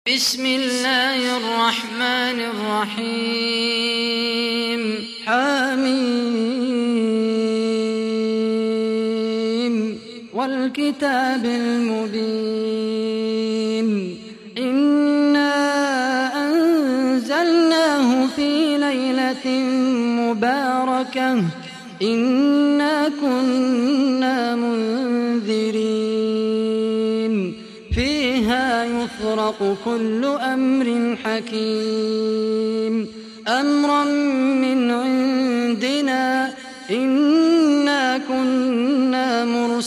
بسم الله الرحمن الرحيم حميم والكتاب المبين إنا أنزلناه في ليلة مباركة إنا كنا منذرين فيها يفرق كل أمر حكيم أمرا من عندنا إنا كنا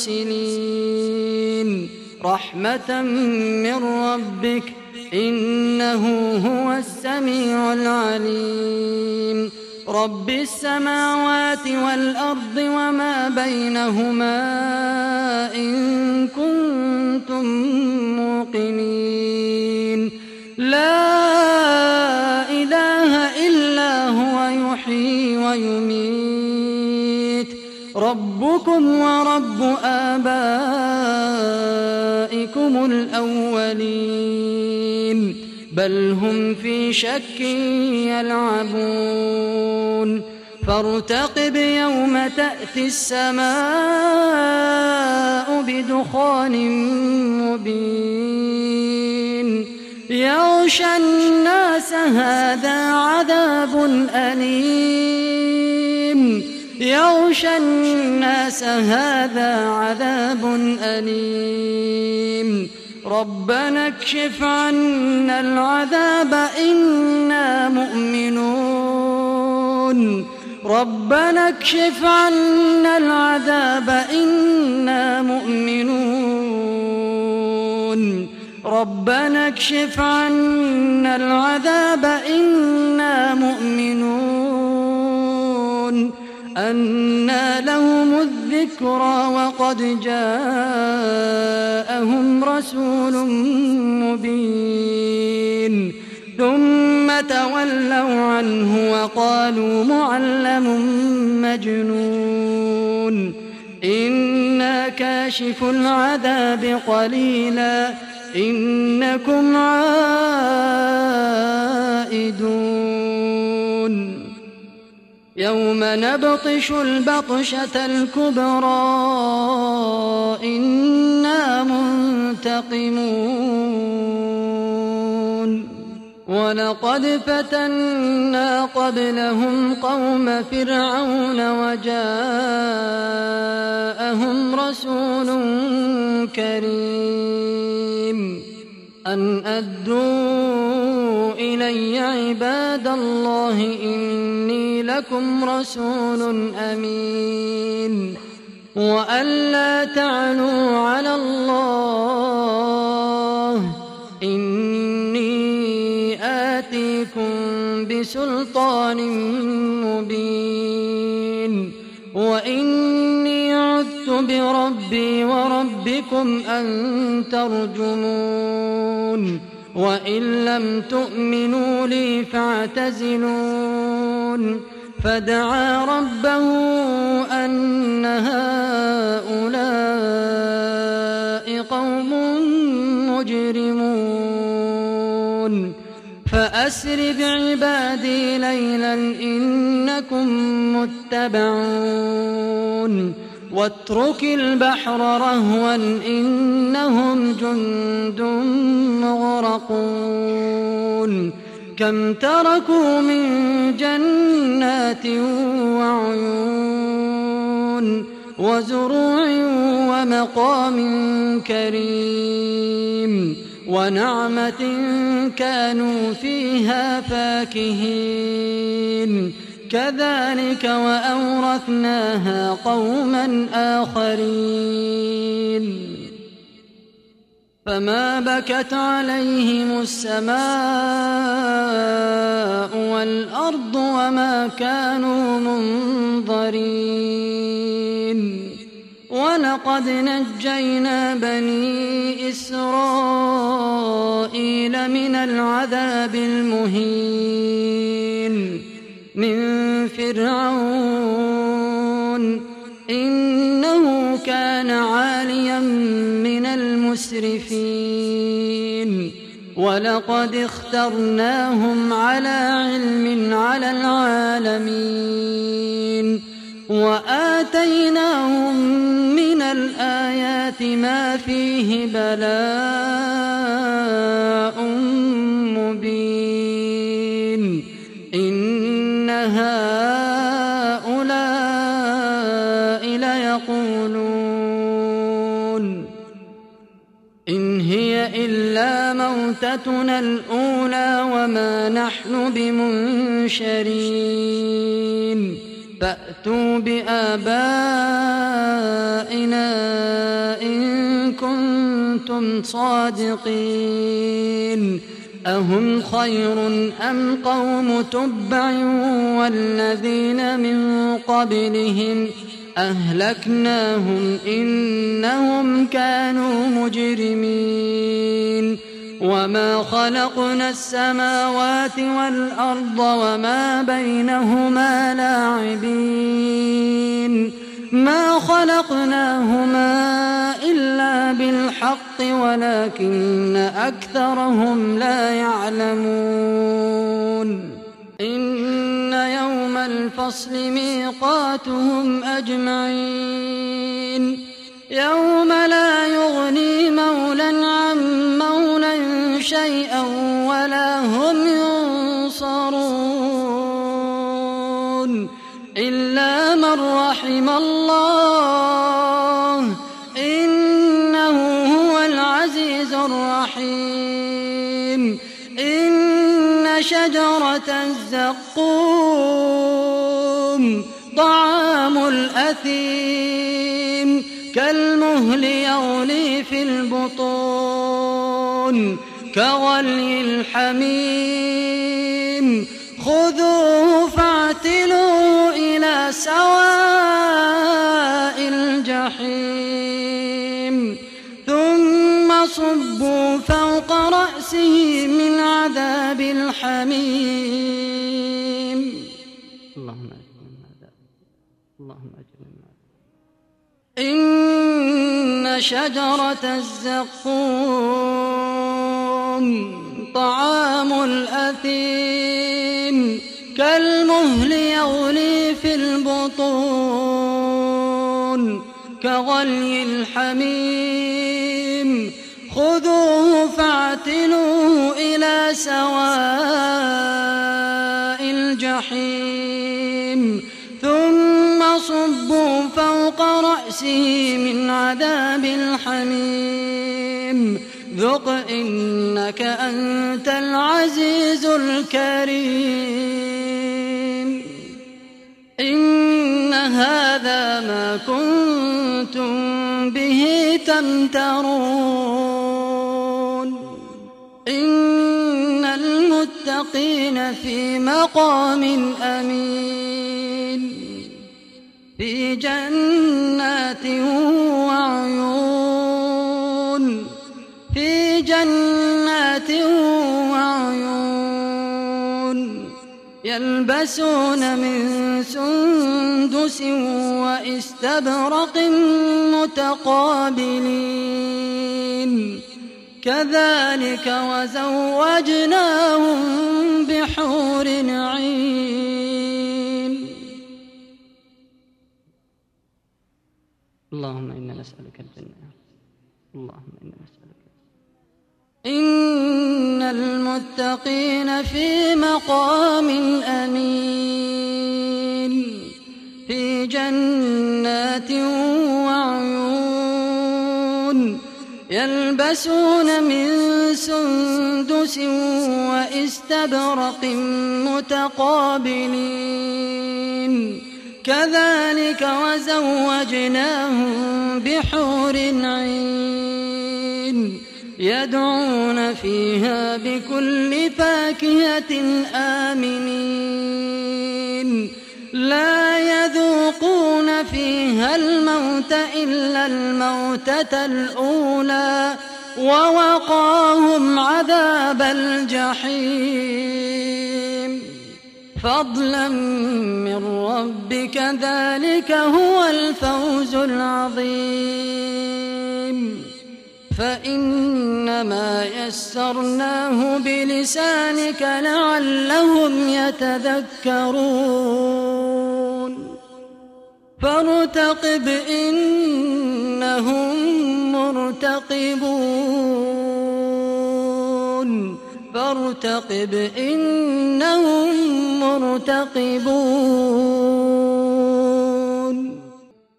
مرسلين رحمة من ربك إنه هو السميع العليم رب السماوات والأرض وما بينهما إن كنتم موقنين لا إله إلا هو يحيي ويميت ربكم ورب آبائكم الأولين بل هم في شك يلعبون فارتقب يوم تأتي السماء بدخان مبين يغشى الناس هذا عذاب أليم يغشى الناس هذا عذاب أليم ربنا اكشف عنا العذاب إنا مؤمنون ربنا اكشف عنا العذاب إنا مؤمنون ربنا اكشف عنا العذاب إنا مؤمنون أنى لهم الذكرى وقد جاءهم رسول مبين ثم تولوا عنه وقالوا معلم مجنون إنا كاشف العذاب قليلا إنكم عائدون يوم نبطش البطشة الكبرى إنا منتقمون ولقد فتنا قبلهم قوم فرعون وجاءهم رسول كريم أن أدوا إلي عباد الله إني لكم رسول أمين وأن لا تعلوا على الله إني آتيكم بسلطان مبين وإني عذت بربي وربكم أن ترجمون وإن لم تؤمنوا لي فاعتزلون فدعا ربه أن هؤلاء قوم مجرمون فأسر بعبادي ليلا إنكم متبعون واترك البحر رهوا إنهم جند مغرقون كم تركوا من جنات وعيون وزروع ومقام كريم ونعمة كانوا فيها فاكهين كذلك وأورثناها قوما آخرين فما بكت عليهم السماء والأرض وما كانوا منظرين ولقد نجينا بني إسرائيل من العذاب المهين من فرعون إنه كان عاليا من المسرفين ولقد اخترناهم على علم على العالمين وآتيناهم من الآيات ما فيه بلاء مبين إن هؤلاء ليقولون إن هي إلا موتتنا الأولى وما نحن بمنشرين فأتوا بآبائنا إن كنتم صادقين أهم خير أم قوم تبع والذين من قبلهم أهلكناهم إنهم كانوا مجرمين وما خلقنا السماوات والأرض وما بينهما لاعبين ما خلقناهما إلا بالحق ولكن أكثرهم لا يعلمون إن يوم الفصل ميقاتهم أجمعين يوم لا يغني مولى عن مولى شيئا ولا هم ينصرون إلا من رحم الله إنه هو العزيز الرحيم إن شجرة الزقوم طعام الأثيم كالمهل يغلي في البطون كغلي الحميم خذوه فاعتلوه إلى سواء الجحيم ثم صبوا فوق رأسه من عذاب الحميم اللهم أجرنا إن شجرة الزقوم طعام الأثيم كالمهل يغلي في البطون كغلي الحميم خذوه فاعتلوه إلى سواء الجحيم ثم صبوا فوق رأسه من عذاب الحميم ذق إنك أنت العزيز الكريم إن هذا ما كنتم به تمترون إن المتقين في مقام أمين في جنات وعيون في جنات وعيون يلبسون من سندس وإستبرق متقابلين كذلك وزوجناهم بحور عين اللهم إنا نسألك الجنة اللهم إنا نسألك إن المتقين في مقام أمين في جنات وعيون يلبسون من سندس وإستبرق متقابلين كذلك وزوجناهم بحور عين يدعون فيها بكل فاكهة آمنين لا يذوقون فيها الموت إلا الموتة الأولى ووقاهم عذاب الجحيم فضلا من ربك ذلك هو الفوز العظيم فإنما يسرناه بلسانك لعلهم يتذكرون فارتقب إنهم مرتقبون